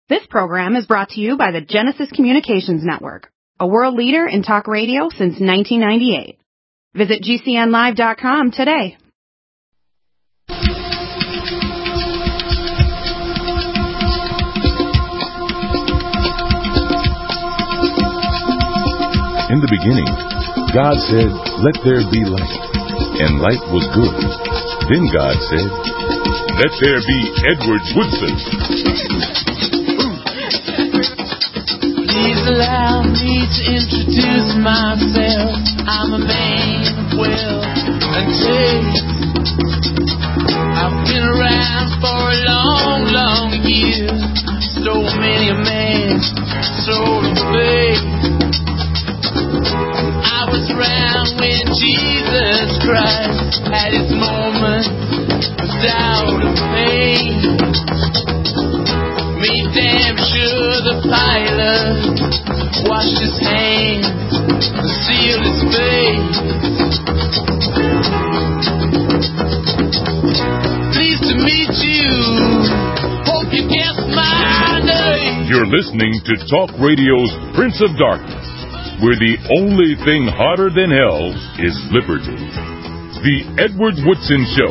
This program is brought to you by the Genesis Communications Network, a world leader in talk radio since 1998. Visit GCNlive.com today. In the beginning, God said, "Let there be light," and light was good. Then God said, "Let there be Edward Woodson." Please allow me to introduce myself. I'm a man of wealth and taste. I've been around for a long, long year. So many a man, soul of faith. I was around when Jesus Christ had his moment of doubt and pain. Made damn sure the pilot washed his hands and sealed his face. Pleased to meet you. Hope you guess my name. You're listening to Talk Radio's Prince of Darkness, where the only thing hotter than hell is liberty. The Edward Woodson Show.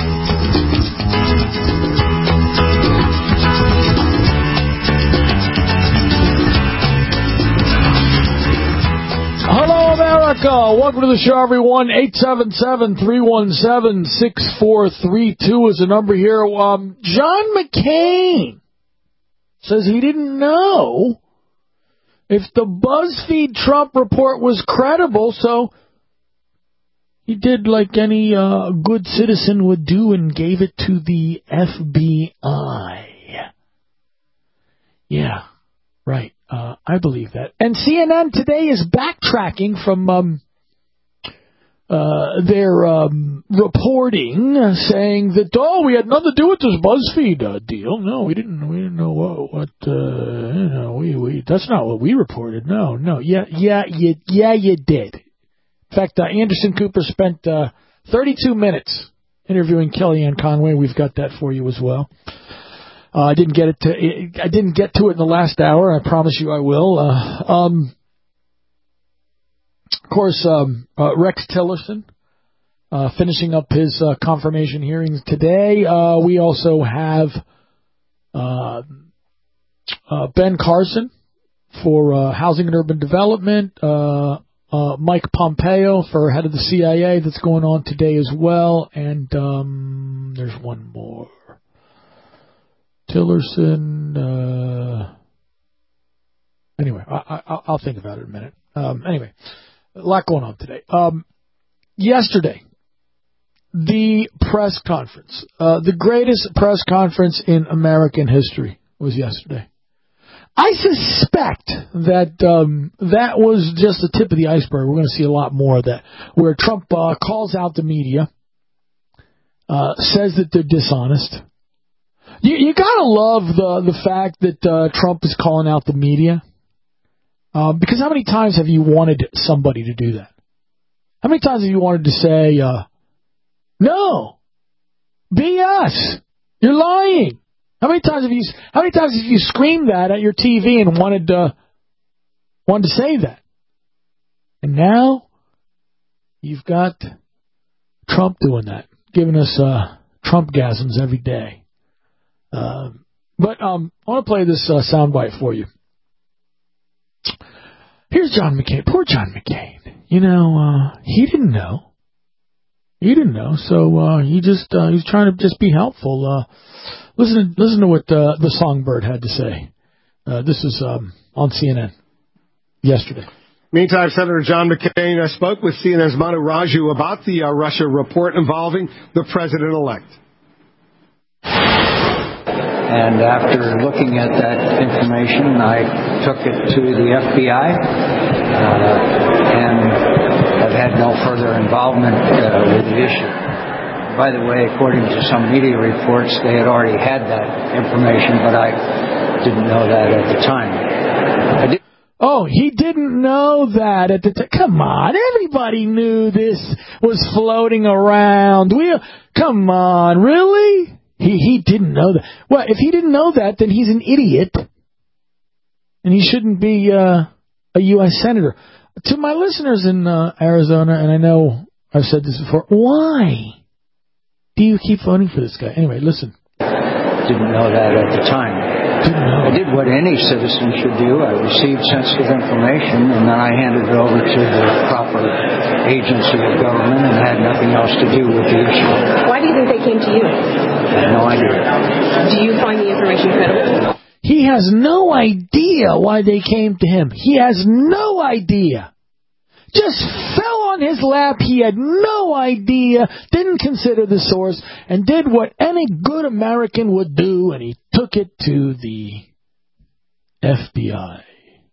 Hello, America. Welcome to the show, everyone. 877-317-6432 is the number here. John McCain says he didn't know if the BuzzFeed Trump report was credible, so he did like any good citizen would do and gave it to the FBI. Yeah, right. I believe that. And CNN today is backtracking from their reporting, saying that, we had nothing to do with this BuzzFeed deal. No, we didn't know what that's not what we reported. No. Yeah, you did. In fact, Anderson Cooper spent 32 minutes interviewing Kellyanne Conway. We've got that for you as well. I didn't get to it in the last hour. I promise you I will. Of course, Rex Tillerson finishing up his confirmation hearings today. We also have Ben Carson for Housing and Urban Development. Mike Pompeo for head of the CIA. That's going on today as well. And there's one more. Tillerson. Anyway, I'll think about it in a minute. Anyway, a lot going on today. Yesterday, the press conference, the greatest press conference in American history was yesterday. I suspect that that was just the tip of the iceberg. We're going to see a lot more of that, where Trump calls out the media, says that they're dishonest. You gotta love the fact that Trump is calling out the media, because how many times have you wanted somebody to do that? How many times have you wanted to say, no, BS, you're lying? How many times have you screamed that at your TV and wanted to say that? And now you've got Trump doing that, giving us Trumpgasms every day. But I want to play this soundbite for you. Here's John McCain. Poor John McCain. He didn't know. So he's trying to just be helpful. Listen to what the Songbird had to say. This is on CNN yesterday. Meantime, Senator John McCain spoke with CNN's Manu Raju about the Russia report involving the president-elect. And after looking at that information, I took it to the FBI and have had no further involvement with the issue. By the way, according to some media reports, they had already had that information, but I didn't know that at the time. He didn't know that at the time. Come on, everybody knew this was floating around. Come on, really? He didn't know that. Well, if he didn't know that, then he's an idiot, and he shouldn't be a U.S. Senator. To my listeners in Arizona, and I know I've said this before, why do you keep voting for this guy? Anyway, listen. Didn't know that at the time. I did what any citizen should do. I received sensitive information, and then I handed it over to the proper agency of government and had nothing else to do with the issue. Why do you think they came to you? I have no idea. Do you find the information credible? He has no idea why they came to him. He has no idea. Just fell on his lap. He had no idea, didn't consider the source, and did what any good American would do, and he took it to the FBI.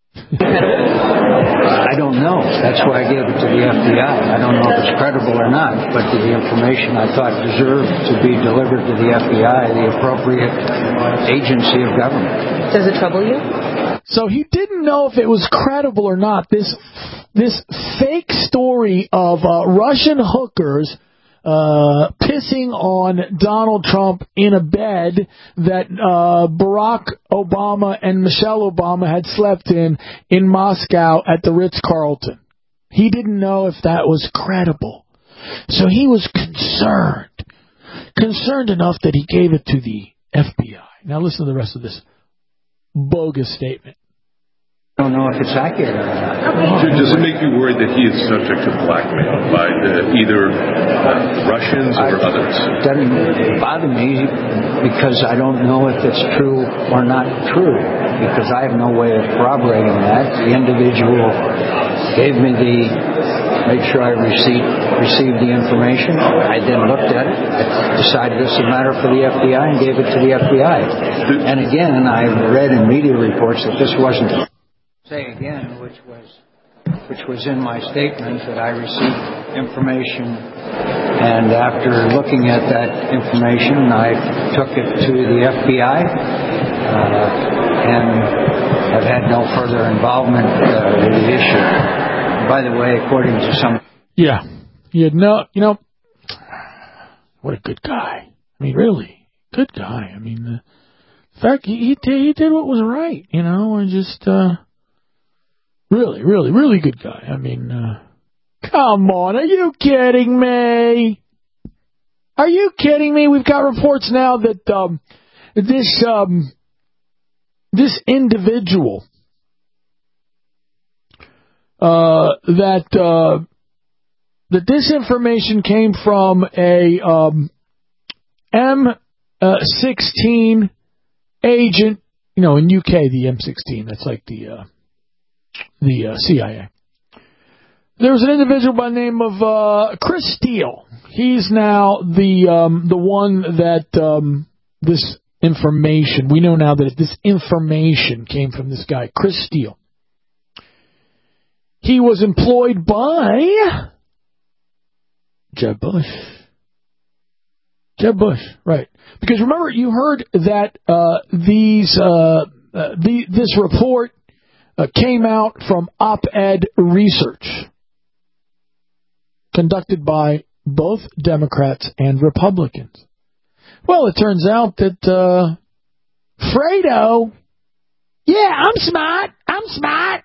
I don't know. That's why I gave it to the FBI. I don't know if it's credible or not, but the information I thought deserved to be delivered to the FBI, the appropriate agency of government. Does it trouble you? So he didn't know if it was credible or not. This fake story of Russian hookers pissing on Donald Trump in a bed that Barack Obama and Michelle Obama had slept in Moscow at the Ritz-Carlton. He didn't know if that was credible. So he was concerned enough that he gave it to the FBI. Now listen to the rest of this bogus statement. I don't know if it's accurate or not. Does it make you worried that he is subject to blackmail by either Russians or others? It doesn't bother me because I don't know if it's true or not true, because I have no way of corroborating that. The individual gave me made sure I received the information. I then looked at it. I decided this is a matter for the FBI and gave it to the FBI. And again, I read in media reports that this wasn't... Say again, which was in my statement, that I received information, and after looking at that information, I took it to the FBI, and have had no further involvement with the issue. By the way, according to some... Yeah, he had no... what a good guy. I mean, really, good guy. I mean, the fact he did what was right, and just... Really, really, really good guy. I mean, come on, are you kidding me? Are you kidding me? We've got reports now that this individual that this information came from a M16 agent, in UK, the M16, that's like the CIA. There was an individual by the name of Chris Steele. He's now the one that this information, we know now that this information came from this guy, Chris Steele. He was employed by Jeb Bush. Jeb Bush, right. Because remember, you heard that this report came out from op-ed research conducted by both Democrats and Republicans. Well, it turns out that Fredo, yeah, I'm smart.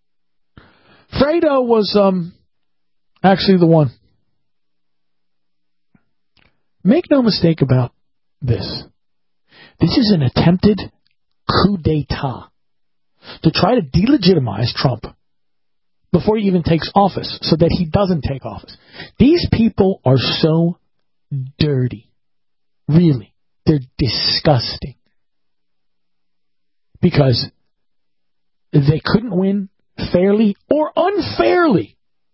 Fredo was actually the one. Make no mistake about this. This is an attempted coup d'etat to try to delegitimize Trump before he even takes office, so that he doesn't take office. These people are so dirty. Really. They're disgusting. Because they couldn't win fairly or unfairly.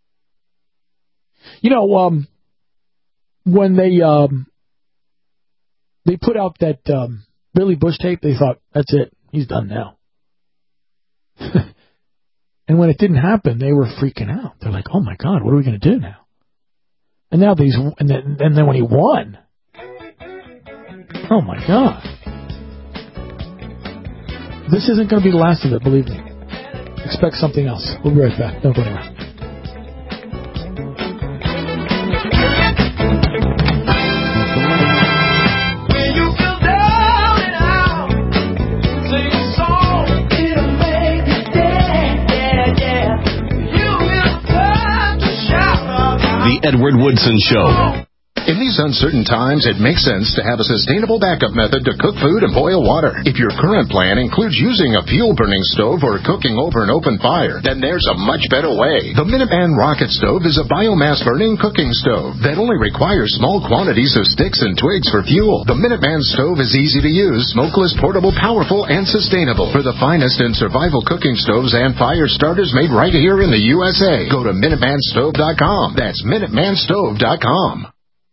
When they put out that Billy Bush tape, they thought, that's it, he's done now. And when it didn't happen, they were freaking out. They're like, oh my God, what are we going to do now? And now and then when he won, oh my God. This isn't going to be the last of it, believe me. Expect something else. We'll be right back. Don't go anywhere. When you feel down and out, sing a song, it'll make Edward Woodson Show. In these uncertain times, it makes sense to have a sustainable backup method to cook food and boil water. If your current plan includes using a fuel-burning stove or cooking over an open fire, then there's a much better way. The Minuteman Rocket Stove is a biomass-burning cooking stove that only requires small quantities of sticks and twigs for fuel. The Minuteman Stove is easy to use, smokeless, portable, powerful, and sustainable. For the finest in survival cooking stoves and fire starters made right here in the USA, go to MinutemanStove.com. That's MinutemanStove.com.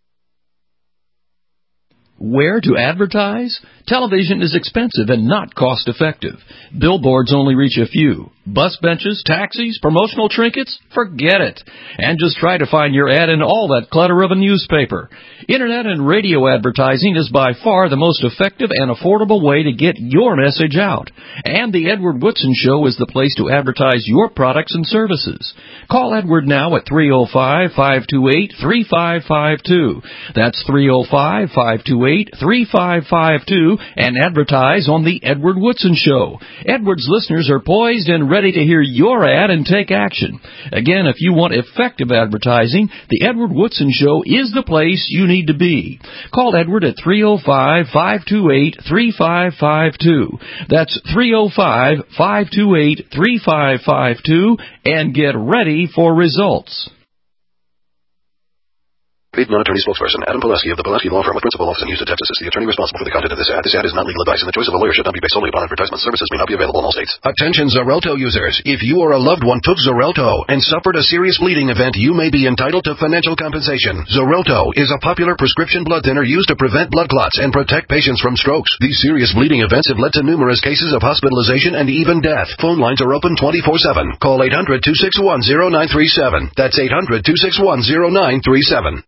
Where to advertise? Television is expensive and not cost-effective. Billboards only reach a few. Bus benches, taxis, promotional trinkets? Forget it. And just try to find your ad in all that clutter of a newspaper. Internet and radio advertising is by far the most effective and affordable way to get your message out. And the Edward Woodson Show is the place to advertise your products and services. Call Edward now at 305-528-3552. That's 305-528-3552 and advertise on the Edward Woodson Show. Edward's listeners are poised and ready to hear your ad and take action. Again, if you want effective advertising, the Edward Woodson Show is the place you need to be. Call Edward at 305-528-3552. That's 305-528-3552 and get ready for results. Paid non-attorney spokesperson Adam Pulaski of the Pulaski Law Firm with principal office in Houston, Texas is the attorney responsible for the content of this ad. This ad is not legal advice, and the choice of a lawyer should not be based solely upon advertisement. Services may not be available in all states. Attention Xarelto users. If you or a loved one took Xarelto and suffered a serious bleeding event, you may be entitled to financial compensation. Xarelto is a popular prescription blood thinner used to prevent blood clots and protect patients from strokes. These serious bleeding events have led to numerous cases of hospitalization and even death. Phone lines are open 24/7. Call 800-261-0937. That's 800-261-0937.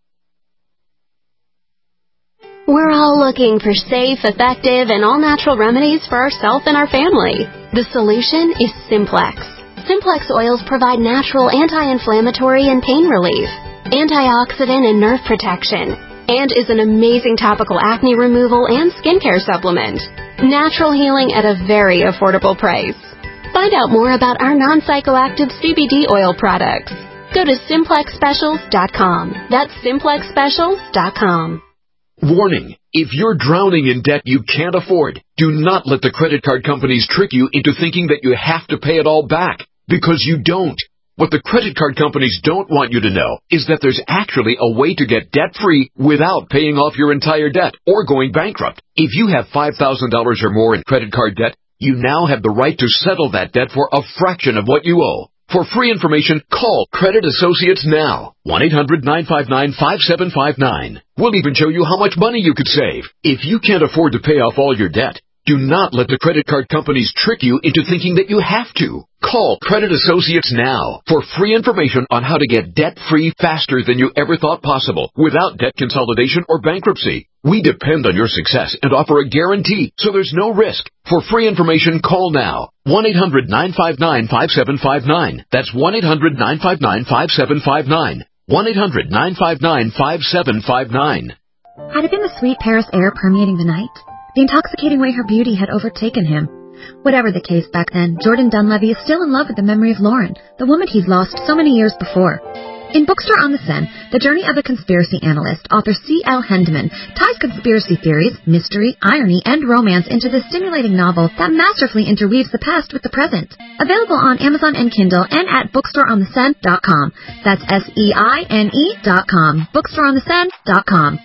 We're all looking for safe, effective, and all-natural remedies for ourselves and our family. The solution is Simplex. Simplex oils provide natural anti-inflammatory and pain relief, antioxidant and nerve protection, and is an amazing topical acne removal and skincare supplement. Natural healing at a very affordable price. Find out more about our non-psychoactive CBD oil products. Go to SimplexSpecials.com. That's SimplexSpecials.com. Warning, if you're drowning in debt you can't afford, do not let the credit card companies trick you into thinking that you have to pay it all back, because you don't. What the credit card companies don't want you to know is that there's actually a way to get debt-free without paying off your entire debt or going bankrupt. If you have $5,000 or more in credit card debt, you now have the right to settle that debt for a fraction of what you owe. For free information, call Credit Associates now. 1-800-959-5759. We'll even show you how much money you could save. If you can't afford to pay off all your debt, do not let the credit card companies trick you into thinking that you have to. Call Credit Associates now for free information on how to get debt-free faster than you ever thought possible without debt consolidation or bankruptcy. We depend on your success and offer a guarantee, so there's no risk. For free information, call now. 1-800-959-5759. That's 1-800-959-5759. 1-800-959-5759. Had it been the sweet Paris air permeating the night? The intoxicating way her beauty had overtaken him? Whatever the case back then, Jordan Dunleavy is still in love with the memory of Lauren, the woman he'd lost so many years before. In Bookstore on the Seine, the journey of a conspiracy analyst, author C.L. Hendeman ties conspiracy theories, mystery, irony, and romance into this stimulating novel that masterfully interweaves the past with the present. Available on Amazon and Kindle and at bookstoreontheseine.com. That's SEINE.com. Bookstoreontheseine.com.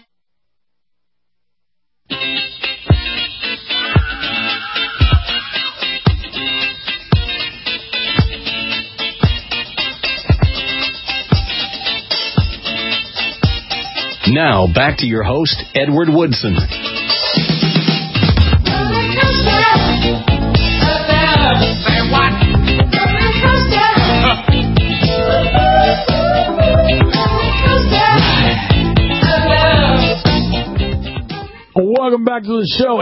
Now, back to your host, Edward Woodson. Welcome back to the show.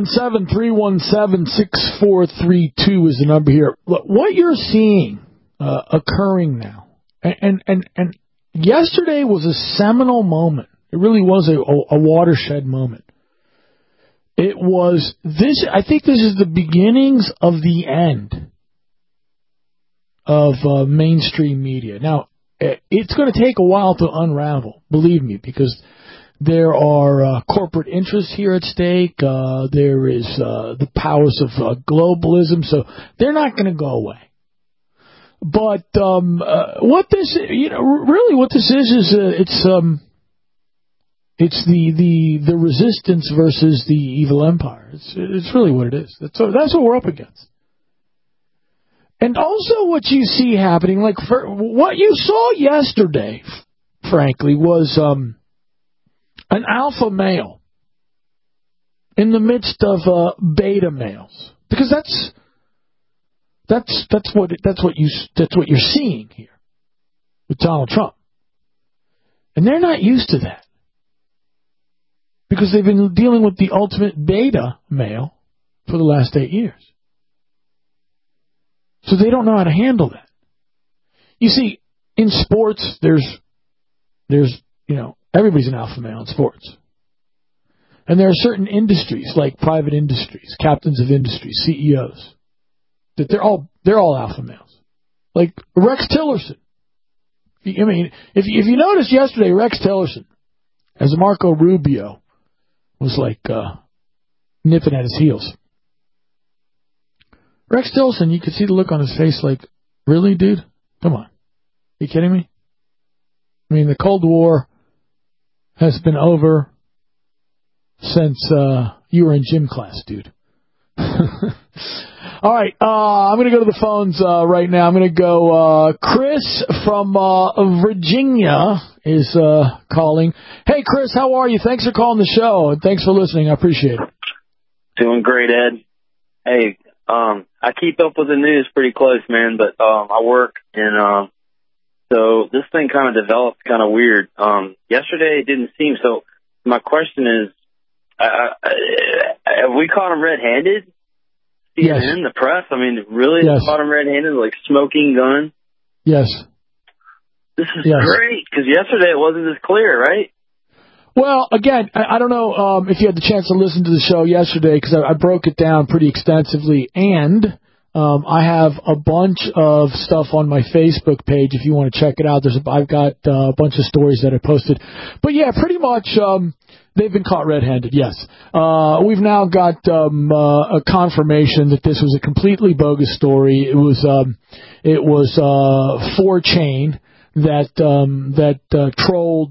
877-317-6432 is the number here. What you're seeing occurring now, and yesterday was a seminal moment. It really was a watershed moment. It was this. I think this is the beginnings of the end of mainstream media. Now, it's going to take a while to unravel, believe me, because there are corporate interests here at stake. There is the powers of globalism, so they're not going to go away. But what this, really, what this is it's the resistance versus the evil empire. It's really what it is. That's what we're up against. And also what you see happening, like what you saw yesterday, frankly, was an alpha male in the midst of beta males, because that's what you're seeing here with Donald Trump, and they're not used to that because they've been dealing with the ultimate beta male for the last 8 years. So they don't know how to handle that. You see, in sports, there's everybody's an alpha male in sports. And there are certain industries, like private industries, captains of industries, CEOs, that they're all alpha males. Like Rex Tillerson. I mean, if you noticed yesterday, Rex Tillerson, as Marco Rubio was like nipping at his heels. Rex Tillerson, you could see the look on his face like, really, dude? Come on. Are you kidding me? I mean, the Cold War has been over since you were in gym class, dude. All right, I'm going to go to the phones right now. I'm going to go, Chris from Virginia is calling. Hey, Chris, how are you? Thanks for calling the show, and thanks for listening. I appreciate it. Doing great, Ed. Hey, I keep up with the news pretty close, man, but I work, and so this thing kind of developed kind of weird. Yesterday it didn't seem so. My question is, have we caught him red-handed? CNN, the press, I mean, really? Yes. Caught him red-handed, like smoking gun? Yes. This is great, because yesterday it wasn't as clear, right? Well, again, I don't know if you had the chance to listen to the show yesterday, because I broke it down pretty extensively, and I have a bunch of stuff on my Facebook page if you want to check it out. I've got a bunch of stories that I posted. But yeah, pretty much they've been caught red-handed, yes. We've now got a confirmation that this was a completely bogus story. It was 4chan that trolled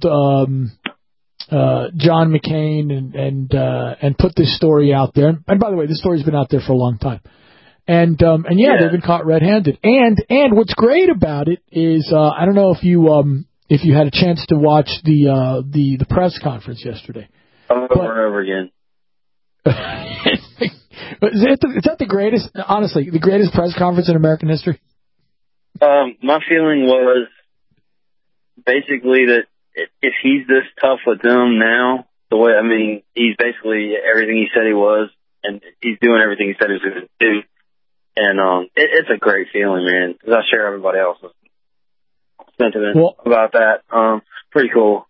John McCain and put this story out there. And by the way, this story's been out there for a long time. And they've been caught red-handed. And what's great about it is I don't know if you had a chance to watch the press conference yesterday. Over and over again. Is that the greatest? Honestly, the greatest press conference in American history? My feeling was basically that if he's this tough with them now, he's basically everything he said he was, and he's doing everything he said he was going to do. And it's a great feeling, man, because I share everybody else's sentiment about that. Pretty cool.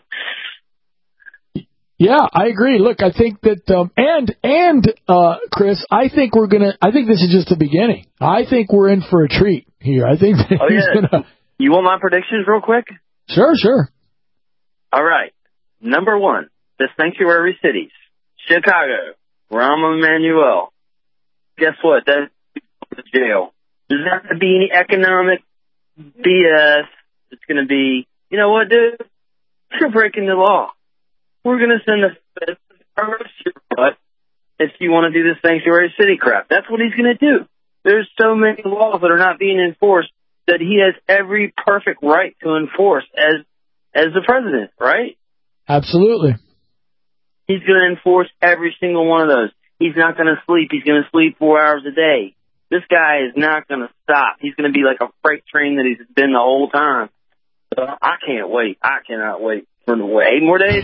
Yeah, I agree. Look, I think that, Chris, I think this is just the beginning. I think we're in for a treat here. I think that he's gonna. You want my predictions real quick? Sure. All right. Number 1, the sanctuary cities, Chicago, Rahm Emanuel. Guess what? That's the jail. There's not going to be any economic BS. It's going to be, you know what, dude? You're breaking the law. We're going to send a if you want to do this sanctuary city crap. That's what he's going to do. There's so many laws that are not being enforced that he has every perfect right to enforce as the president, right? Absolutely. He's going to enforce every single one of those. He's not going to sleep. He's going to sleep 4 hours a day. This guy is not going to stop. He's going to be like a freight train that he's been the whole time. So I can't wait. I cannot wait for 8 more days.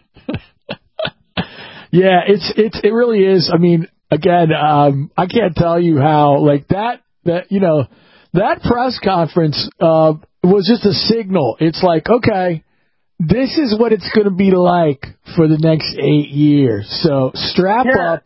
Yeah, it really is. I mean, again, I can't tell you how that press conference was just a signal. It's like, okay, this is what it's going to be like for the next 8 years. So strap up.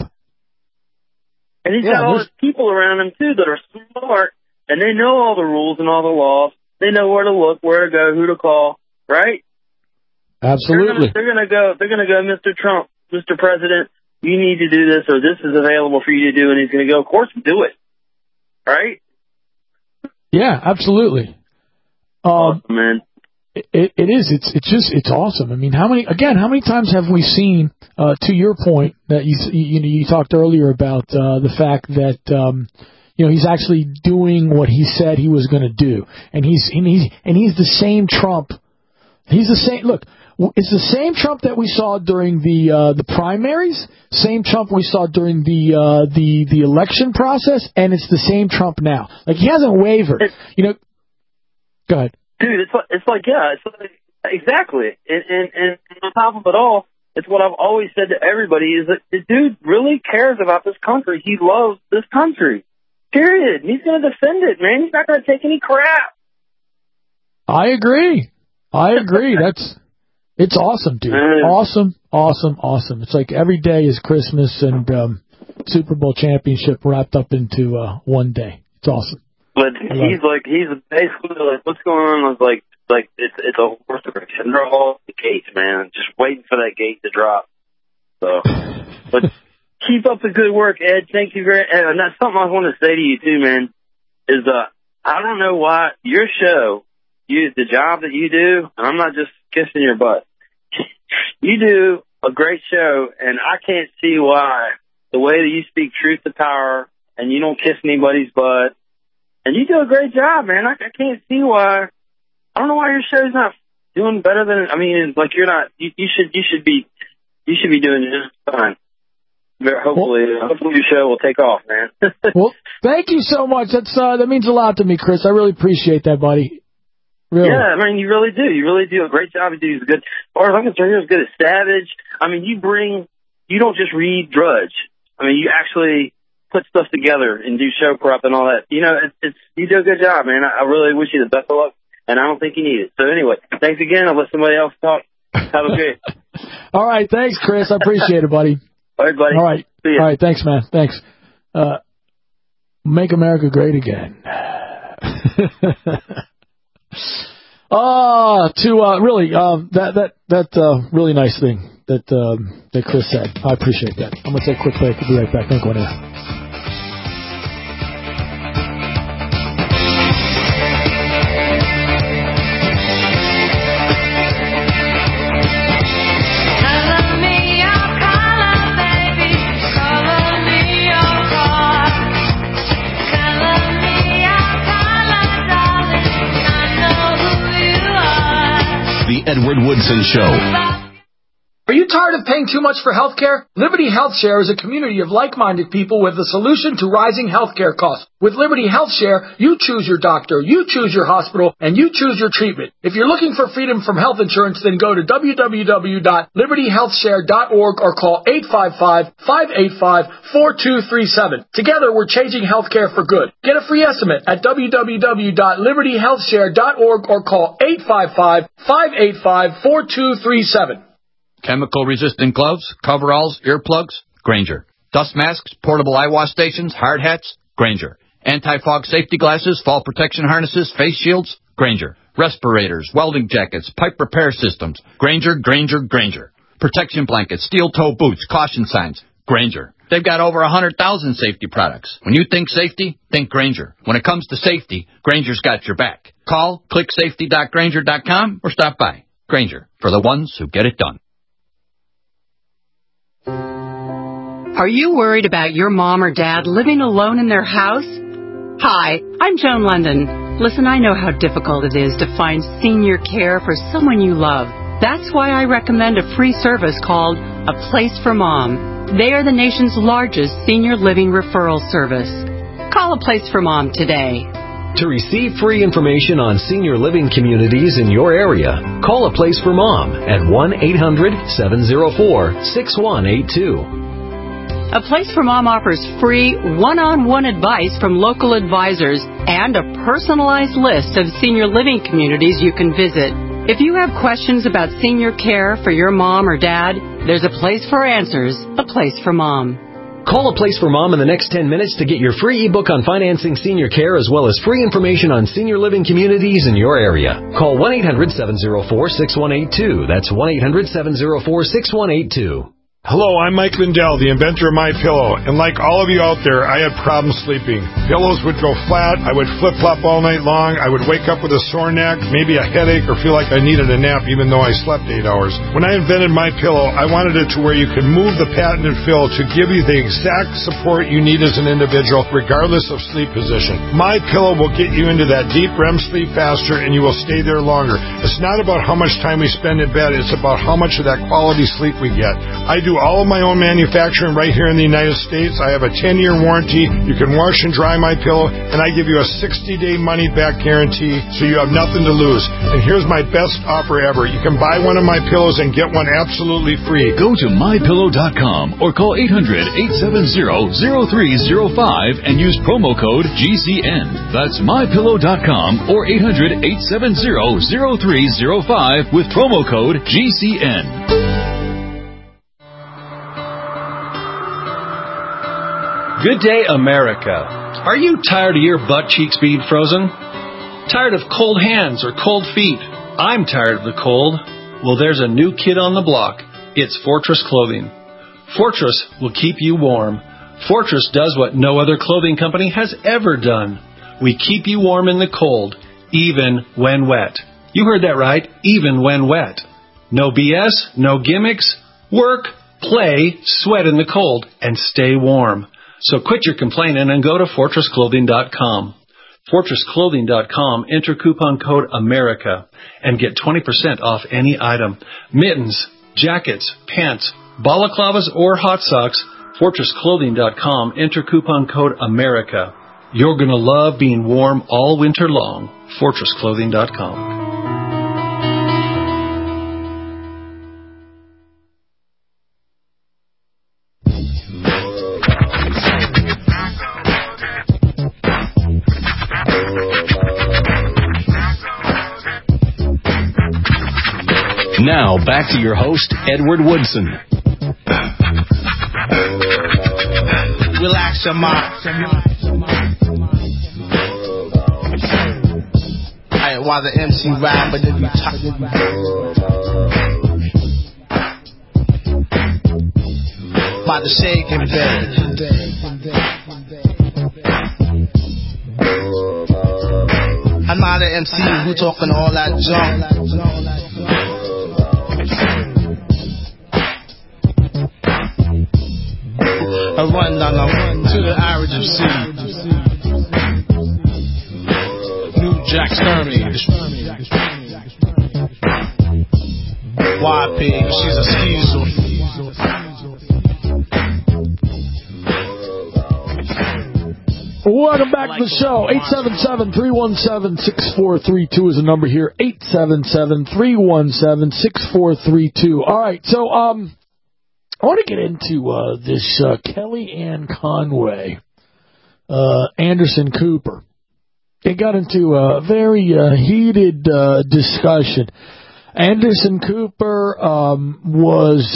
And he's got all his people around him too that are smart and they know all the rules and all the laws They know where to look, where to go, who to call, right? Absolutely. They're gonna go, Mr. Trump, Mr. President, you need to do this, or this is available for you to do, and he's gonna go, of course, do it. Right? Yeah, absolutely. Awesome, man. It is. It's awesome. I mean, how many times have we seen, to your point that you talked earlier about, the fact that, he's actually doing what he said he was going to do. And he's the same Trump. He's the same, look, it's the same Trump that we saw during the primaries, same Trump we saw during the election process, and it's the same Trump now. Like, he hasn't wavered. Go ahead. Dude, it's like exactly. And on top of it all, it's what I've always said to everybody is that the dude really cares about this country. He loves this country. Period. He's going to defend it, man. He's not going to take any crap. I agree. It's awesome, dude. Awesome. It's like every day is Christmas and Super Bowl championship wrapped up into one day. It's awesome. But he's basically like, what's going on? I was like it's a horse race, and they're all at the gates, man, just waiting for that gate to drop. So, but keep up the good work, Ed. Thank you very. And that's something I want to say to you too, man. Is I don't know why your show, the job that you do, and I'm not just kissing your butt. You do a great show, and I can't see why the way that you speak truth to power, and you don't kiss anybody's butt. And you do a great job, man. I can't see why. I don't know why your show's not doing better than. I mean, it's like you're not. You should be doing just fine. Hopefully your show will take off, man. Well, thank you so much. That means a lot to me, Chris. I really appreciate that, buddy. Really. Yeah, I mean, you really do. You really do a great job. You do as good. As far as I'm concerned, you're as good as Savage. I mean, you don't just read Drudge. I mean, you actually put stuff together and do show prep and all that. You do a good job, man. I really wish you the best of luck, and I don't think you need it. So anyway, thanks again. I'll let somebody else talk. Have a good. All right, thanks, Chris. I appreciate it, buddy. All right, buddy. All right. See ya. All right, thanks, man. Thanks. Make America great again. That really nice thing that Chris said. I appreciate that. I'm gonna take a quick break. I'll be right back. Don't go anywhere. The Edward Woodson Show. Are you tired of paying too much for healthcare? Liberty HealthShare is a community of like-minded people with a solution to rising healthcare costs. With Liberty HealthShare, you choose your doctor, you choose your hospital, and you choose your treatment. If you're looking for freedom from health insurance, then go to www.libertyhealthshare.org or call 855-585-4237. Together, we're changing healthcare for good. Get a free estimate at www.libertyhealthshare.org or call 855-585-4237. Chemical-resistant gloves, coveralls, earplugs, Grainger. Dust masks, portable eye wash stations, hard hats, Grainger. Anti-fog safety glasses, fall protection harnesses, face shields, Grainger. Respirators, welding jackets, pipe repair systems, Grainger. Protection blankets, steel-toe boots, caution signs, Grainger. They've got over 100,000 safety products. When you think safety, think Grainger. When it comes to safety, Grainger's got your back. Call, click safety.grainger.com, or stop by. Grainger, for the ones who get it done. Are you worried about your mom or dad living alone in their house? Hi, I'm Joan London. Listen, I know how difficult it is to find senior care for someone you love. That's why I recommend a free service called A Place for Mom. They are the nation's largest senior living referral service. Call A Place for Mom today. To receive free information on senior living communities in your area, call A Place for Mom at 1-800-704-6182. A Place for Mom offers free one-on-one advice from local advisors and a personalized list of senior living communities you can visit. If you have questions about senior care for your mom or dad, there's a place for answers, A Place for Mom. Call A Place for Mom in the next 10 minutes to get your free ebook on financing senior care as well as free information on senior living communities in your area. Call 1-800-704-6182. That's 1-800-704-6182. Hello, I'm Mike Lindell, the inventor of MyPillow, and like all of you out there, I had problems sleeping. Pillows would go flat, I would flip-flop all night long, I would wake up with a sore neck, maybe a headache, or feel like I needed a nap even though I slept 8 hours. When I invented MyPillow, I wanted it to where you could move the patented fill to give you the exact support you need as an individual, regardless of sleep position. MyPillow will get you into that deep REM sleep faster, and you will stay there longer. It's not about how much time we spend in bed, it's about how much of that quality sleep we get. I do all of my own manufacturing right here in the United States. I have a 10-year warranty. You can wash and dry my pillow, and I give you a 60-day money-back guarantee, so you have nothing to lose. And here's my best offer ever. You can buy one of my pillows and get one absolutely free. Go to MyPillow.com or call 800-870-0305 and use promo code GCN. That's MyPillow.com or 800-870-0305 with promo code GCN. Good day, America. Are you tired of your butt cheeks being frozen? Tired of cold hands or cold feet? I'm tired of the cold. Well, there's a new kid on the block. It's Fortress Clothing. Fortress will keep you warm. Fortress does what no other clothing company has ever done. We keep you warm in the cold, even when wet. You heard that right, even when wet. No BS, no gimmicks. Work, play, sweat in the cold, and stay warm. So quit your complaining and go to FortressClothing.com. FortressClothing.com, enter coupon code AMERICA and get 20% off any item. Mittens, jackets, pants, balaclavas, or hot socks. FortressClothing.com, enter coupon code AMERICA. You're going to love being warm all winter long. FortressClothing.com. Now, back to your host, Edward Woodson. Relax your mind. Alright, while the MC rap, but then you talk. By the shake and bake. I'm not an MC who talking all that junk. A rundown to the average of C. New Jack Sturmy. YP, she's a skeezer. Welcome back to the show. 877-317-6432 is the number here. 877-317-6432. All right, so I want to get into this Kellyanne Conway, Anderson Cooper. It got into a very heated discussion. Anderson Cooper was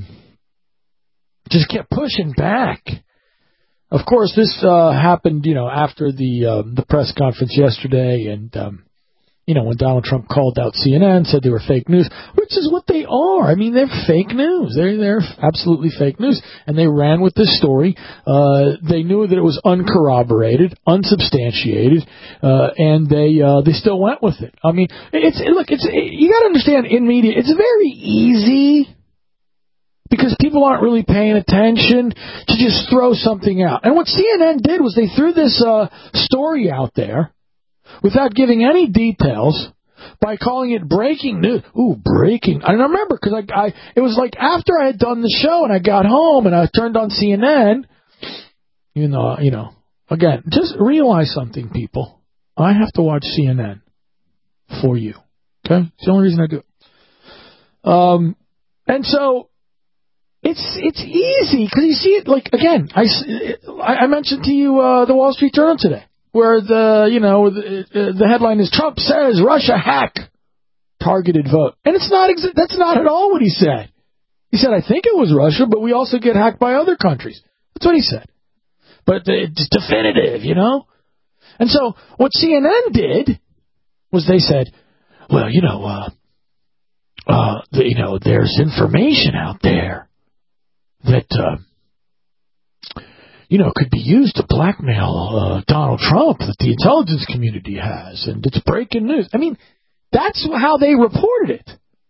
just kept pushing back. Of course, this happened, after the press conference yesterday, and when Donald Trump called out CNN, said they were fake news, which is what they are. I mean, they're fake news. They're absolutely fake news. And they ran with this story. They knew that it was uncorroborated, unsubstantiated, and they still went with it. I mean, you got to understand, in media, it's very easy, because people aren't really paying attention, to just throw something out. And what CNN did was they threw this story out there without giving any details by calling it breaking news. Ooh, breaking. And I remember because it was like after I had done the show and I got home and I turned on CNN, again, just realize something, people. I have to watch CNN for you. Okay? It's the only reason I do it. And so it's easy because you see it, like, again, I mentioned to you the Wall Street Journal today, where the headline is Trump says Russia hack targeted vote. And it's not that's not at all what he said. He said, I think it was Russia, but we also get hacked by other countries. That's what he said. But it's definitive, you know? And so what CNN did was they said, well, there's information out there that, could be used to blackmail Donald Trump that the intelligence community has, and it's breaking news. I mean, that's how they reported it.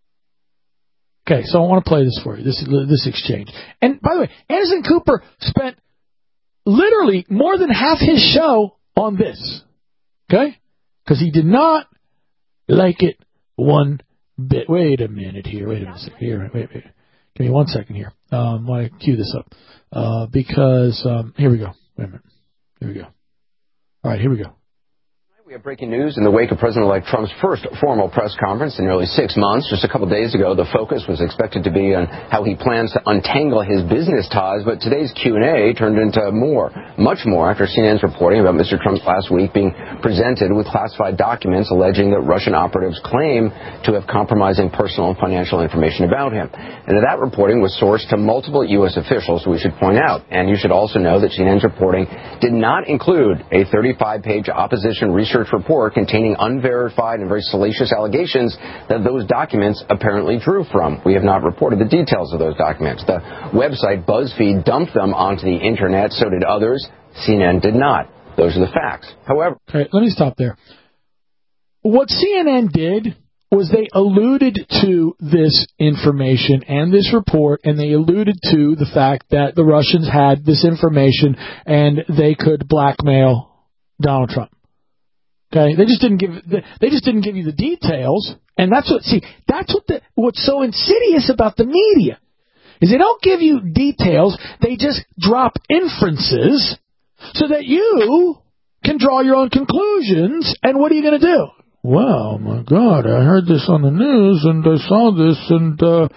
Okay, so I want to play this for you, this exchange. And by the way, Anderson Cooper spent literally more than half his show on this. Okay? Because he did not like it one bit. Wait a minute here. Wait. Give me 1 second here. I want to cue this up. Because, here we go. Wait a minute. Here we go. All right, here we go. We have breaking news in the wake of President-elect Trump's first formal press conference in nearly 6 months. Just a couple days ago, the focus was expected to be on how he plans to untangle his business ties, but today's Q&A turned into much more, after CNN's reporting about Mr. Trump last week being presented with classified documents alleging that Russian operatives claim to have compromising personal and financial information about him. And that reporting was sourced to multiple U.S. officials, we should point out. And you should also know that CNN's reporting did not include a 35-page opposition research report containing unverified and very salacious allegations that those documents apparently drew from. We have not reported the details of those documents. The website BuzzFeed dumped them onto the internet, so did others. CNN did not. Those are the facts. However... Okay, let me stop there. What CNN did was they alluded to this information and this report, and they alluded to the fact that the Russians had this information and they could blackmail Donald Trump. Okay, they just didn't give you the details, and that's what's so insidious about the media is they don't give you details, they just drop inferences so that you can draw your own conclusions. And what are you going to do? Well, my God, I heard this on the news and I saw this, and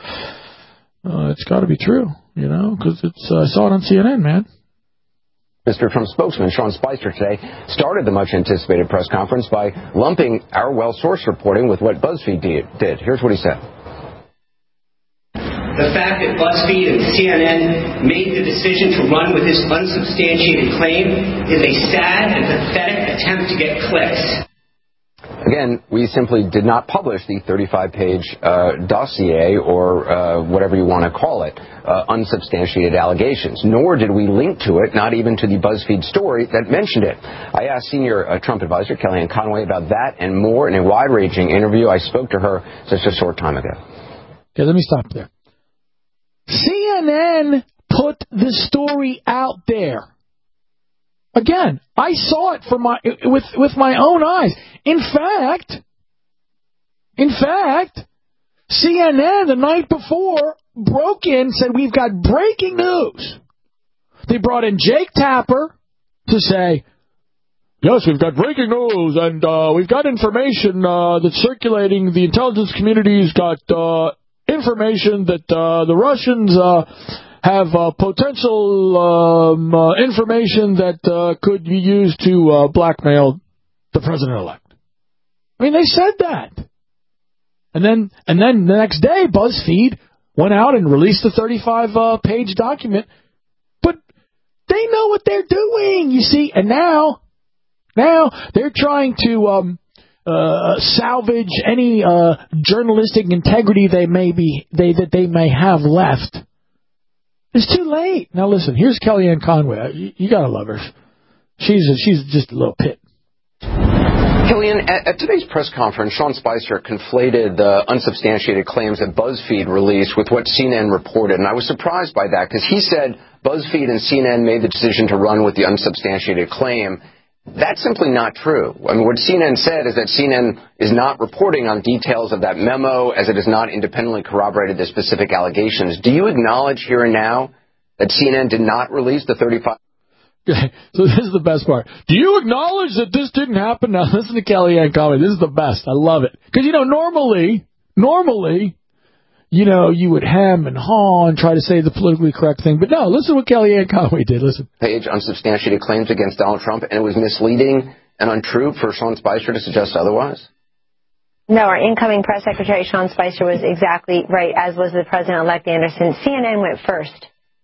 it's got to be true, because I saw it on CNN, man. Mr. Trump's spokesman, Sean Spicer, today started the much-anticipated press conference by lumping our well-sourced reporting with what BuzzFeed did. Here's what he said. The fact that BuzzFeed and CNN made the decision to run with this unsubstantiated claim is a sad and pathetic attempt to get clicks. Again, we simply did not publish the 35-page dossier or whatever you want to call it, unsubstantiated allegations, nor did we link to it, not even to the BuzzFeed story that mentioned it. I asked senior Trump advisor Kellyanne Conway about that and more in a wide-ranging interview. I spoke to her just a short time ago. Okay, let me stop there. CNN put the story out there. Again, I saw it with my own eyes. In fact, CNN the night before broke in, said we've got breaking news. They brought in Jake Tapper to say, yes, we've got breaking news, and we've got information that's circulating. The intelligence community's got information that the Russians have potential information that could be used to blackmail the president-elect. I mean, they said that. And then the next day, BuzzFeed went out and released the 35-page document. But they know what they're doing, you see. And now they're trying to salvage any journalistic integrity they may have left. It's too late. Now listen, here's Kellyanne Conway. You gotta love her. She's just a little pit. Kellyanne, at today's press conference, Sean Spicer conflated the unsubstantiated claims that BuzzFeed released with what CNN reported, and I was surprised by that because he said BuzzFeed and CNN made the decision to run with the unsubstantiated claim. That's simply not true. I mean, what CNN said is that CNN is not reporting on details of that memo as it has not independently corroborated the specific allegations. Do you acknowledge here and now that CNN did not release the 35... Okay, so this is the best part. Do you acknowledge that this didn't happen? Now listen to Kellyanne Conway. This is the best. I love it. Because, normally, you would hem and haw and try to say the politically correct thing. But no, listen to what Kellyanne Conway did. Listen. Page unsubstantiated claims against Donald Trump, and it was misleading and untrue for Sean Spicer to suggest otherwise? No, our incoming press secretary, Sean Spicer, was exactly right, as was the president-elect Anderson. CNN went first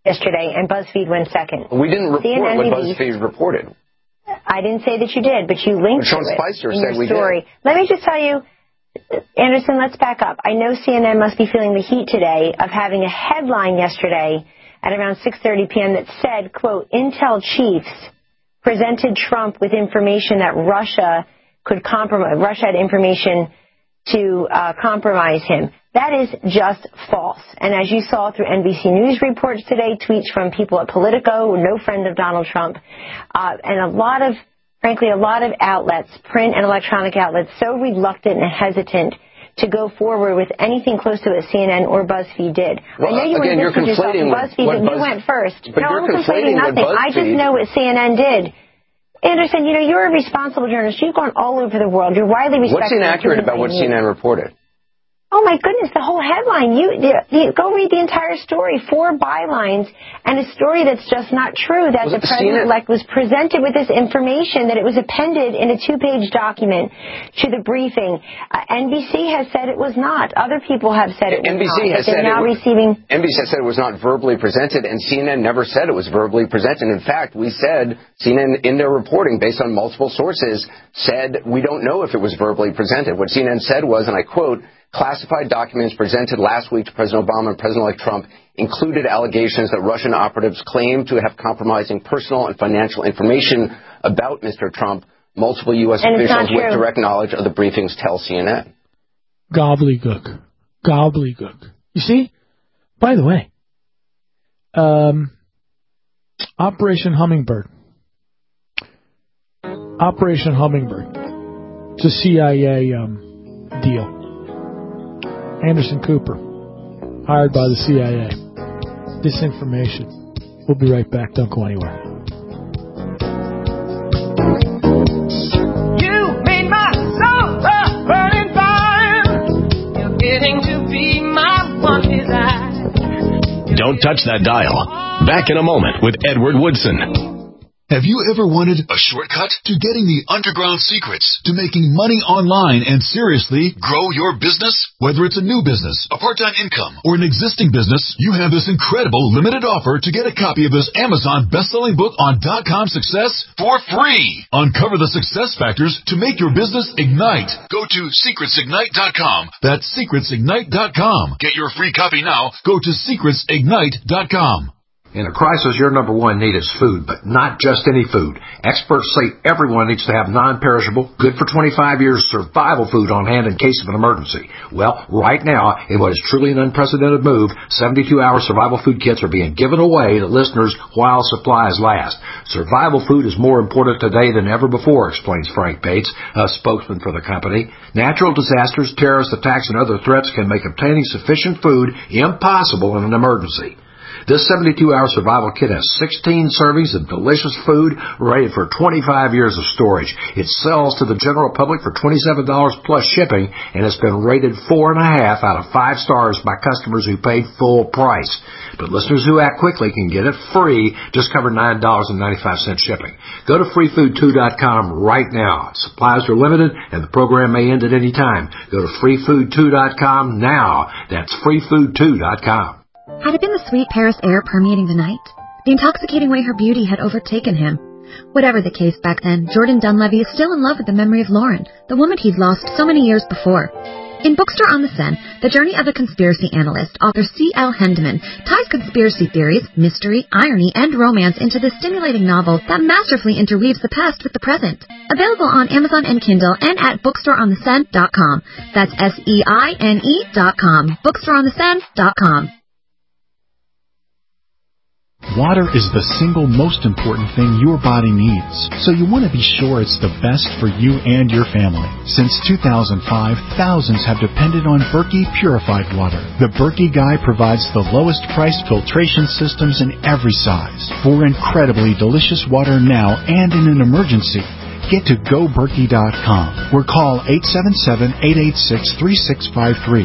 yesterday, and BuzzFeed went second. We didn't report CNN what released, BuzzFeed reported. I didn't say that you did, but you linked Sean to it Spicer in said your we story. did. Let me just tell you, Anderson, let's back up. I know CNN must be feeling the heat today of having a headline yesterday at around 6:30 p.m. that said, quote, Intel chiefs presented Trump with information that Russia could compromise. Russia had information to compromise him. That is just false. And as you saw through NBC News reports today, tweets from people at Politico, no friend of Donald Trump, and frankly, a lot of outlets, print and electronic outlets, so reluctant and hesitant to go forward with anything close to what CNN or BuzzFeed did. Well, I know you again, want to distance yourself from BuzzFeed, but you went first. But no, you're I'm conflating nothing. I just know what CNN did. Anderson, you're a responsible journalist. You've gone all over the world. You're widely respected. What's inaccurate about what CNN reported? Oh, my goodness, the whole headline. You go read the entire story, 4 bylines, and a story that's just not true, that the president-elect was presented with this information, that it was appended in a 2-page document to the briefing. NBC has said it was not. Other people have said it was not. NBC has said it was not verbally presented, and CNN never said it was verbally presented. In fact, we said, CNN in their reporting, based on multiple sources, said we don't know if it was verbally presented. What CNN said was, and I quote, classified documents presented last week to President Obama and President-elect Trump included allegations that Russian operatives claimed to have compromising personal and financial information about Mr. Trump. Multiple U.S. officials with direct knowledge of the briefings tell CNN. Gobbledygook. Gobbledygook. You see? By the way, Operation Hummingbird. Operation Hummingbird. It's a CIA deal. Anderson Cooper, hired by the CIA. Disinformation. We'll be right back. Don't go anywhere. You made my soul a burning fire. You're getting to be my one desire. Don't touch that dial. Back in a moment with Edward Woodson. Have you ever wanted a shortcut to getting the underground secrets to making money online and seriously grow your business? Whether it's a new business, a part-time income, or an existing business, you have this incredible limited offer to get a copy of this Amazon best-selling book on .com success for free. Uncover the success factors to make your business ignite. Go to secretsignite.com. That's secretsignite.com. Get your free copy now. Go to secretsignite.com. In a crisis, your number one need is food, but not just any food. Experts say everyone needs to have non-perishable, good for 25 years survival food on hand in case of an emergency. Well, right now, in what is truly an unprecedented move, 72-hour survival food kits are being given away to listeners while supplies last. Survival food is more important today than ever before, explains Frank Bates, a spokesman for the company. Natural disasters, terrorist attacks, and other threats can make obtaining sufficient food impossible in an emergency. This 72-hour survival kit has 16 servings of delicious food rated for 25 years of storage. It sells to the general public for $27 plus shipping, and it's been rated 4.5 out of 5 stars by customers who paid full price. But listeners who act quickly can get it free, just cover $9.95 shipping. Go to freefood2.com right now. Supplies are limited, and the program may end at any time. Go to freefood2.com now. That's freefood2.com. Had it been the sweet Paris air permeating the night? The intoxicating way her beauty had overtaken him. Whatever the case back then, Jordan Dunleavy is still in love with the memory of Lauren, the woman he'd lost so many years before. In Bookstore on the Seine, the journey of a conspiracy analyst, author C.L. Hendeman ties conspiracy theories, mystery, irony, and romance into this stimulating novel that masterfully interweaves the past with the present. Available on Amazon and Kindle and at bookstoreontheseine.com. That's SEINE.com. Bookstoreontheseine.com. Water is the single most important thing your body needs, so you want to be sure it's the best for you and your family. Since 2005, thousands have depended on Berkey purified water. The Berkey Guy provides the lowest priced filtration systems in every size for incredibly delicious water now and in an emergency. Get to GoBerkey.com or call 877-886-3653.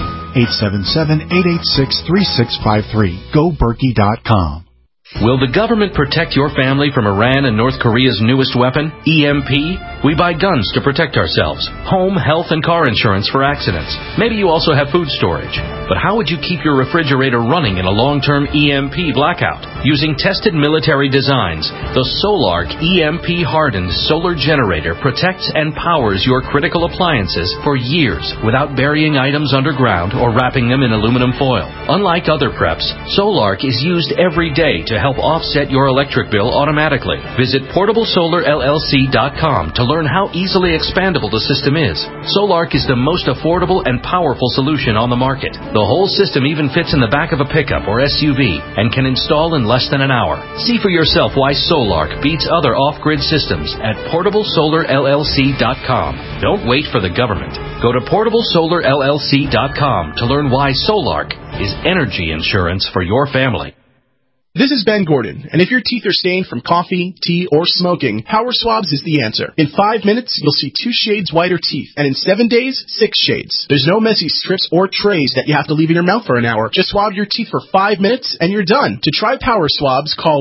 877-886-3653. GoBerkey.com. Will the government protect your family from Iran and North Korea's newest weapon, EMP? We buy guns to protect ourselves, home, health, and car insurance for accidents. Maybe you also have food storage. But how would you keep your refrigerator running in a long-term EMP blackout? Using tested military designs, the Solark EMP-hardened solar generator protects and powers your critical appliances for years without burying items underground or wrapping them in aluminum foil. Unlike other preps, Solark is used every day to help offset your electric bill automatically. Visit PortableSolarLLC.com to learn how easily expandable the system is. Solark is the most affordable and powerful solution on the market. The whole system even fits in the back of a pickup or SUV and can install in less than an hour. See for yourself why Solark beats other off-grid systems at PortableSolarLLC.com. Don't wait for the government. Go to PortableSolarLLC.com to learn why Solark is energy insurance for your family. This is Ben Gordon, and if your teeth are stained from coffee, tea, or smoking, Power Swabs is the answer. In 5 minutes, you'll see 2 shades whiter teeth, and in 7 days, 6 shades. There's no messy strips or trays that you have to leave in your mouth for an hour. Just swab your teeth for 5 minutes, and you're done. To try Power Swabs, call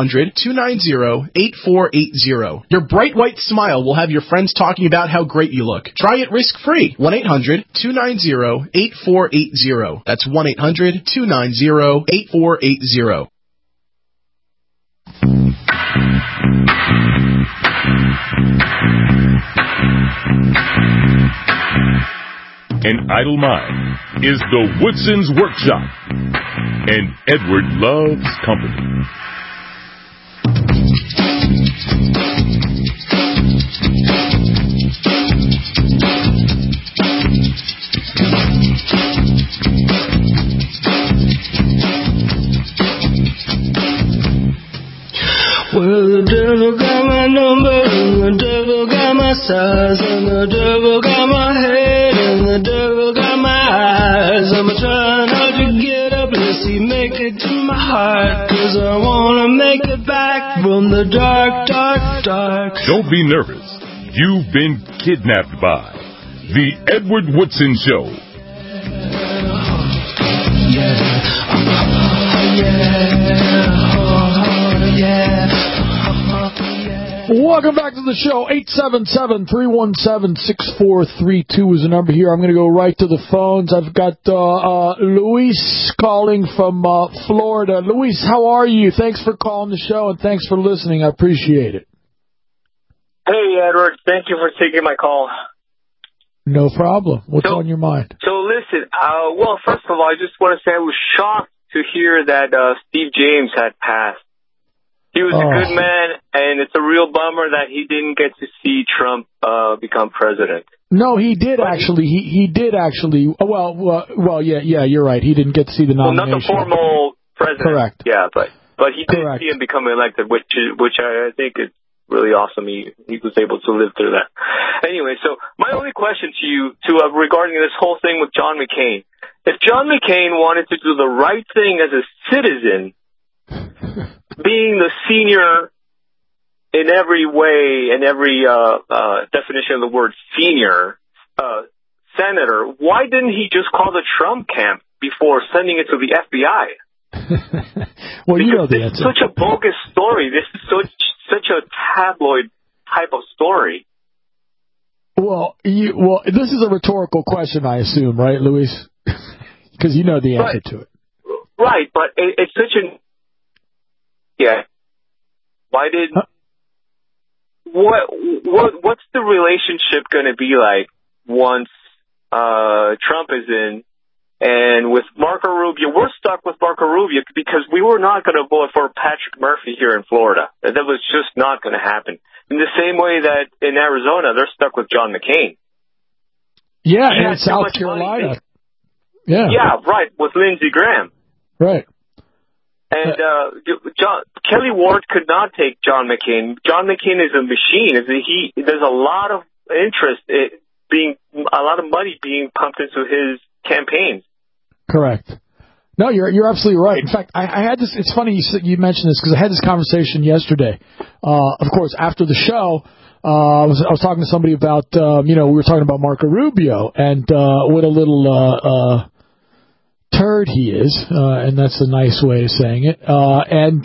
1-800-290-8480. Your bright white smile will have your friends talking about how great you look. Try it risk-free. 1-800-290-8480. That's 1-800-290-8480. An idle mind is the Woodson's Workshop, and Edward loves company. Well, the devil got my number, and the devil got my size, and the devil got my head, and the devil got my eyes. I'm trying hard to get up, let's see, make it to my heart, 'cause I wanna make it back from the dark, dark, dark. Don't be nervous. You've been kidnapped by The Edward Woodson Show. Welcome back to the show. 877-317-6432 is the number here. I'm going to go right to the phones. I've got Luis calling from Florida. Luis, how are you? Thanks for calling the show, and thanks for listening. I appreciate it. Hey, Edward. Thank you for taking my call. No problem. What's on your mind? So listen, well, first of all, I just want to say I was shocked to hear that Steve James had passed. He was a good man, and it's a real bummer that he didn't get to see Trump become president. No, he did actually. He did actually. Well, yeah, you're right. He didn't get to see the nomination. Well, not the formal president. Correct. Yeah, but he did see him become elected, which I think is really awesome. He was able to live through that. Anyway, so my only question to you regarding this whole thing with John McCain: if John McCain wanted to do the right thing as a citizen, being the senior in every way, in every definition of the word senior, senator, why didn't he just call the Trump camp before sending it to the FBI? Well, because you know the answer. This is such a bogus story. This is such a tabloid type of story. Well, this is a rhetorical question, I assume, right, Luis? Because you know the answer to it. Right, but it's such an... Yeah. Why did... What's the relationship going to be like once Trump is in? And with Marco Rubio, we're stuck with Marco Rubio because we were not going to vote for Patrick Murphy here in Florida. That was just not going to happen. In the same way that in Arizona, they're stuck with John McCain. Yeah, and South Carolina. Yeah. Yeah, right, with Lindsey Graham. Right. And Kelly Ward could not take John McCain. John McCain is a machine. There's a lot of interest, a lot of money being pumped into his campaigns. Correct. No, you're absolutely right. In fact, I had this. It's funny you mentioned this because I had this conversation yesterday. Of course, after the show, I was talking to somebody about we were talking about Marco Rubio and what a little turd he is, and that's a nice way of saying it. And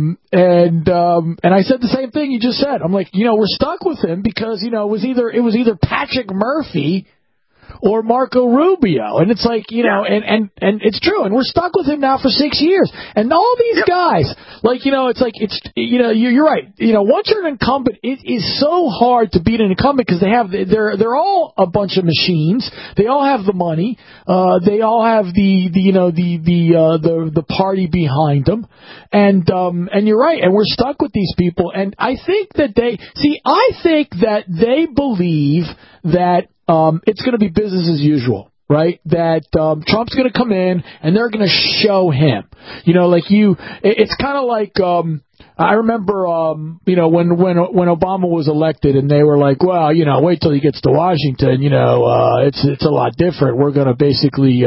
I said the same thing you just said. I'm like, we're stuck with him because, it was either Patrick Murphy or Marco Rubio. And it's like, and it's true. And we're stuck with him now for 6 years. And all these guys, you're right. Once you're an incumbent, it is so hard to beat an incumbent because they're all a bunch of machines. They all have the money. They all have the party behind them. And you're right. And we're stuck with these people. And I think that they believe that, it's going to be business as usual, right? That Trump's going to come in and they're going to show him. It's kind of like I remember when Obama was elected and they were like, well, wait till he gets to Washington, it's a lot different. We're going to basically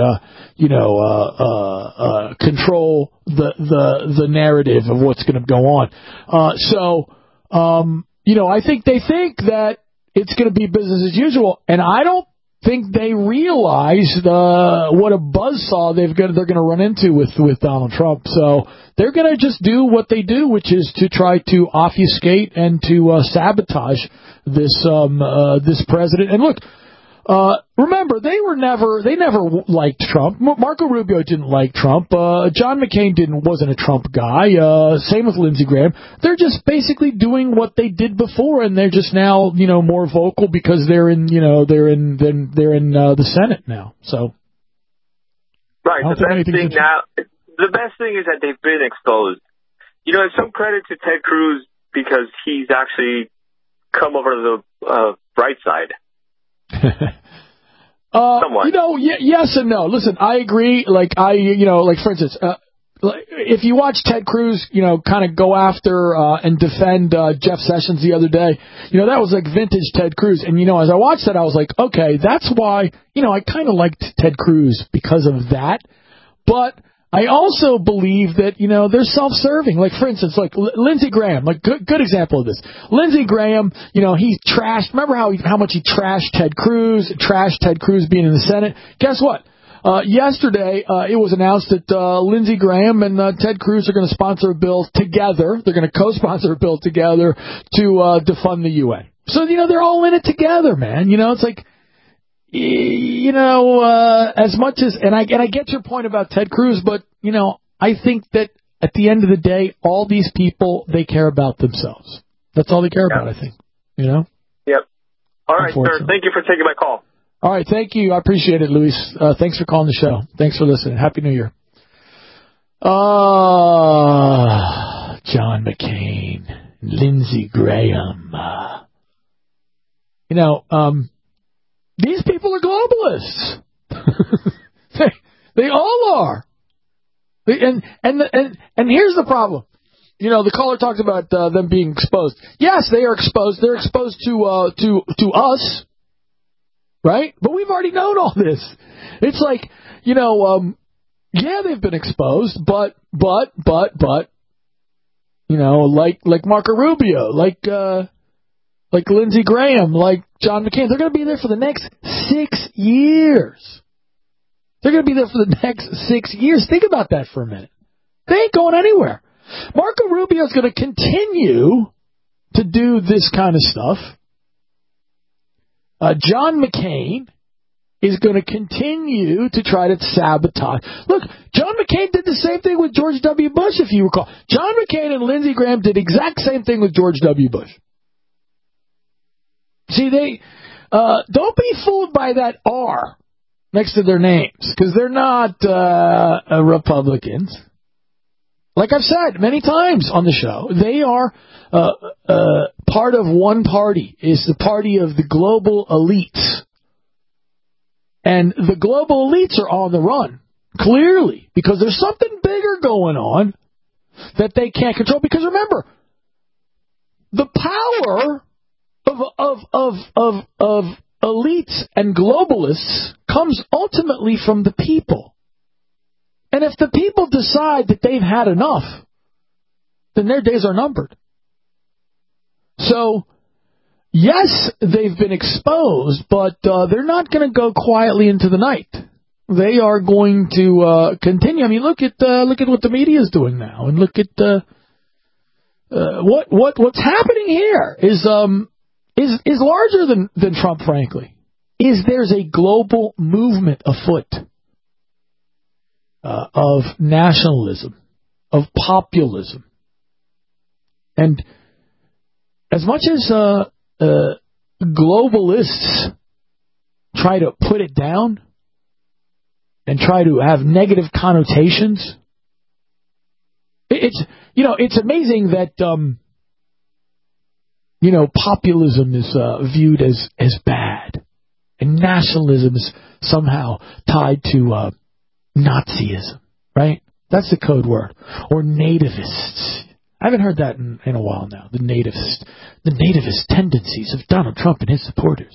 control the narrative of what's going to go on. I think they think that it's going to be business as usual, and I don't think they realize what a buzzsaw they're going to run into with Donald Trump. So they're going to just do what they do, which is to try to obfuscate and to sabotage this president. And look, remember, they never liked Trump. Marco Rubio didn't like Trump. John McCain wasn't a Trump guy. Same with Lindsey Graham. They're just basically doing what they did before, and they're just now, more vocal because they're in the Senate now. So, right. The best thing is that they've been exposed. Some credit to Ted Cruz because he's actually come over to the bright side. Yes and no. Listen, I agree. For instance, if you watch Ted Cruz, kind of go after and defend Jeff Sessions the other day, that was like vintage Ted Cruz. And as I watched that, I was like, okay, that's why I kind of liked Ted Cruz because of that. But I also believe that, they're self-serving. Like, for instance, Lindsey Graham, good example of this. Lindsey Graham, he trashed, remember how much he trashed Ted Cruz being in the Senate? Guess what? Yesterday, it was announced that Lindsey Graham and Ted Cruz are going to sponsor a bill together. They're going to co-sponsor a bill together to defund the UN. So, they're all in it together, man. It's like, as much as, and I get your point about Ted Cruz, but, I think that at the end of the day, all these people, they care about themselves. That's all they care about, I think, Yep. All right, sir. Thank you for taking my call. All right. Thank you. I appreciate it, Luis. Thanks for calling the show. Thanks for listening. Happy New Year. John McCain, Lindsey Graham. These people are globalists. They all are. And here's the problem. The caller talked about them being exposed. Yes, they are exposed. They're exposed to us, right? But we've already known all this. It's like, they've been exposed, but like Marco Rubio, like Lindsey Graham, like John McCain, they're going to be there for the next 6 years. They're going to be there for the next 6 years. Think about that for a minute. They ain't going anywhere. Marco Rubio is going to continue to do this kind of stuff. John McCain is going to continue to try to sabotage. Look, John McCain did the same thing with George W. Bush, if you recall. John McCain and Lindsey Graham did the exact same thing with George W. Bush. See, they don't be fooled by that R next to their names, because they're not Republicans. Like I've said many times on the show, they are part of one party, is the party of the global elites. And the global elites are on the run, clearly, because there's something bigger going on that they can't control. Because remember, the power of elites and globalists comes ultimately from the people. And if the people decide that they've had enough, then their days are numbered. So, yes, they've been exposed, but they're not going to go quietly into the night. they are going to continue. I mean, look at what the media is doing now, and look at what's happening here is larger than Trump. Frankly, there's a global movement afoot of nationalism, of populism, and as much as globalists try to put it down and try to have negative connotations, it's amazing that populism is viewed as bad, and nationalism is somehow tied to Nazism, right? That's the code word. Or nativists. I haven't heard that in a while now. The nativist tendencies of Donald Trump and his supporters.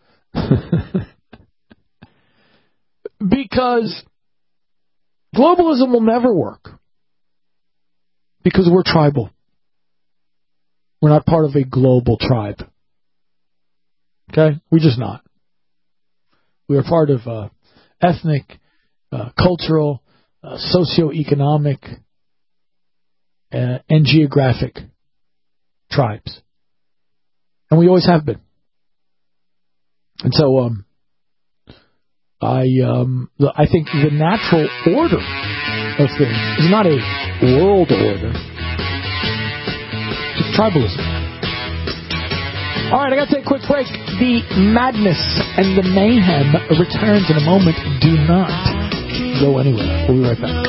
Because globalism will never work. Because we're tribal. We're not part of a global tribe. Okay? We're just not. We are part of ethnic, cultural, socioeconomic, and geographic tribes. And we always have been. And so I think the natural order of things is not a world order. It's tribalism. All right, I got to take a quick break. The madness and the mayhem returns in a moment. Do not go anywhere. We'll be right back.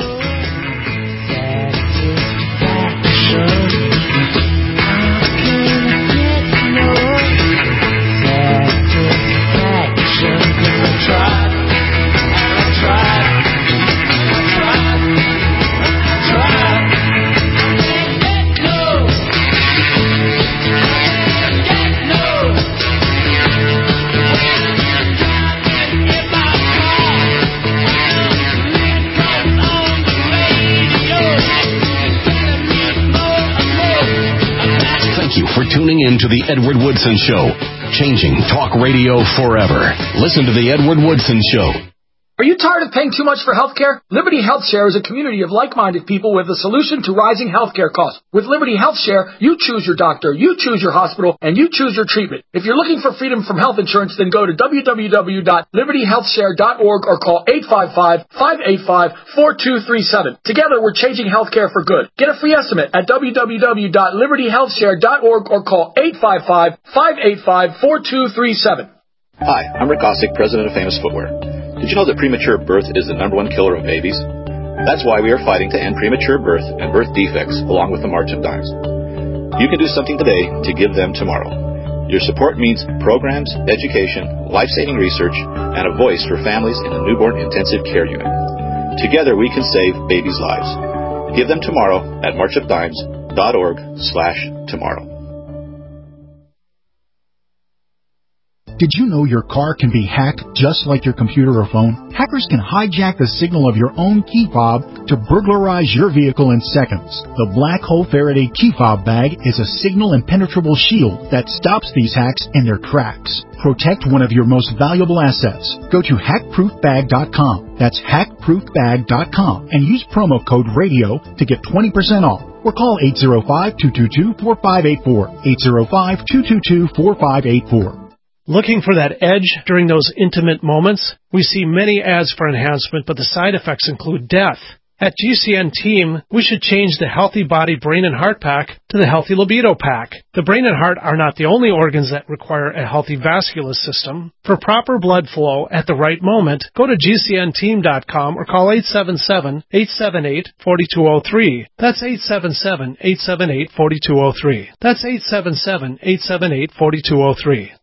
For tuning in to the Edward Woodson Show, changing talk radio forever. Listen to the Edward Woodson Show. Are you tired of paying too much for healthcare? Liberty HealthShare is a community of like-minded people with a solution to rising healthcare costs. With Liberty HealthShare, you choose your doctor, you choose your hospital, and you choose your treatment. If you're looking for freedom from health insurance, then go to www.libertyhealthshare.org or call 855-585-4237. Together, we're changing healthcare for good. Get a free estimate at www.libertyhealthshare.org or call 855-585-4237. Hi, I'm Rick Ossick, president of Famous Footwear. Did you know that premature birth is the #1 killer of babies? That's why we are fighting to end premature birth and birth defects along with the March of Dimes. You can do something today to give them tomorrow. Your support means programs, education, life-saving research, and a voice for families in the newborn intensive care unit. Together we can save babies' lives. Give them tomorrow at marchofdimes.org/tomorrow. Did you know your car can be hacked just like your computer or phone? Hackers can hijack the signal of your own key fob to burglarize your vehicle in seconds. The Black Hole Faraday key fob bag is a signal impenetrable shield that stops these hacks in their tracks. Protect one of your most valuable assets. Go to hackproofbag.com. That's hackproofbag.com and use promo code RADIO to get 20% off. Or call 805-222-4584. 805-222-4584. Looking for that edge during those intimate moments? We see many ads for enhancement, but the side effects include death. At GCN Team, we should change the Healthy Body, Brain, and Heart Pack to the Healthy Libido Pack. The brain and heart are not the only organs that require a healthy vascular system. For proper blood flow at the right moment, go to GCNteam.com or call 877-878-4203. That's 877-878-4203. That's 877-878-4203.